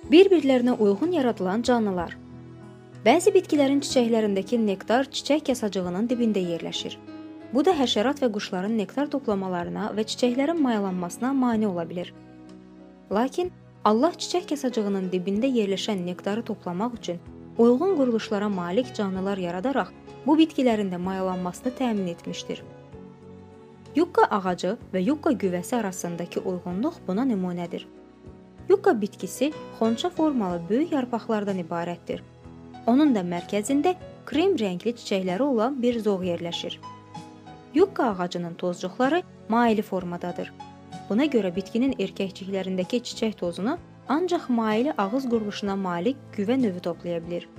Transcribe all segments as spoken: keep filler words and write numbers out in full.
Bir-birlərinə uyğun yaradılan canlılar. Bəzi bitkilərin çiçəklərindəki nektar çiçək yasacığının dibində yerləşir. Bu da həşərat və quşların nektar toplamalarına və çiçəklərin mayalanmasına mane ola bilir. Lakin Allah çiçək yasacığının dibində yerləşən nektarı toplamaq üçün uyğun quruluşlara malik canlılar yaradaraq bu bitkilərin də mayalanmasını təmin etmişdir. Yucca ağacı və yucca güvəsi arasındakı uyğunluq buna nümunədir. Yucca bitkisi xonça formalı böyük yarpaqlardan ibarətdir. Onun da mərkəzində krem rəngli çiçəkləri olan bir zoğ yerləşir. Yucca ağacının tozcuqları maili formadadır. Buna görə bitkinin erkəkciklərindəki çiçək tozunu ancaq maili ağız quruluşuna malik güvə növü toplaya bilir.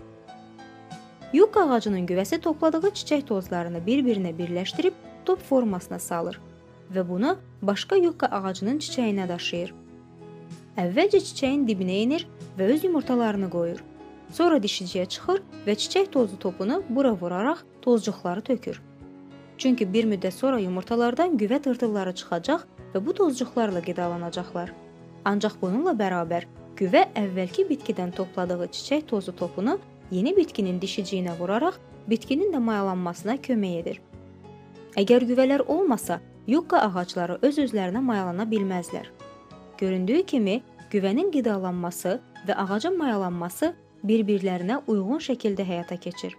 Yucca ağacının güvəsi topladığı çiçək tozlarını bir-birinə birləşdirib top formasına salır və bunu başqa yucca ağacının çiçəyinə daşıyır. Əvvəlcə çiçəyin dibinə enir və öz yumurtalarını qoyur. Sonra dişiciyə çıxır və çiçək tozlu topunu bura vuraraq tozcuqları tökür. Çünki bir müddət sonra yumurtalardan güvə tırtılları çıxacaq və bu tozcuqlarla qidalanacaqlar. Ancaq bununla bərabər güvə əvvəlki bitkidən topladığı çiçək tozlu topunu yeni bitkinin dişiciyinə vuraraq bitkinin də mayalanmasına kömək edir. Əgər güvələr olmasa, yucca ağacları öz-özlərinə mayalana bilməzlər. Göründüyü kimi, güvənin qidalanması və ağacın mayalanması bir-birlərinə uyğun şəkildə həyata keçir.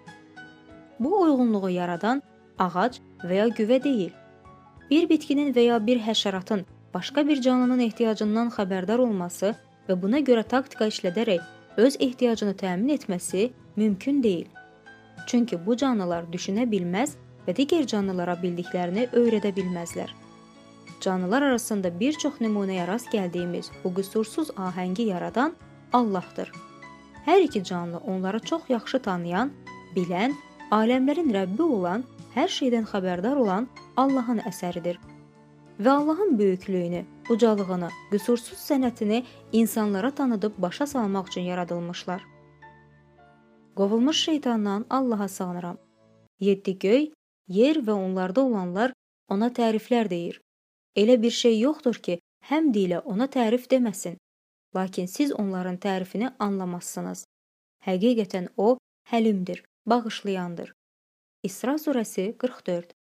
Bu uyğunluğu yaradan ağac və ya güvə deyil. Bir bitkinin və ya bir həşəratın başqa bir canlının ehtiyacından xəbərdar olması və buna görə taktika işlədərək öz ehtiyacını təmin etməsi mümkün deyil. Çünki bu canlılar düşünə bilməz və digər canlılara bildiklərini öyrədə bilməzlər. Canlılar arasında bir çox nümunəyə rast gəldiyimiz bu qüsursuz ahəngi yaradan Allahdır. Hər iki canlı onları çox yaxşı tanıyan, bilən, aləmlərin Rəbbi olan, hər şeydən xəbərdar olan Allahın əsəridir. Və Allahın böyüklüyünü, ucalığını, qüsursuz sənətini insanlara tanıdıb başa salmaq üçün yaradılmışlar. Qovulmuş şeytandan Allaha sığınıram. Yeddi göy, yer və onlarda olanlar ona təriflər deyir. Elə bir şey yoxdur ki, həmd ilə ona tərif deməsin. Lakin siz onların tərifini anlamazsınız. Həqiqətən o, həlimdir, bağışlayandır. İsra surəsi qırx dörd.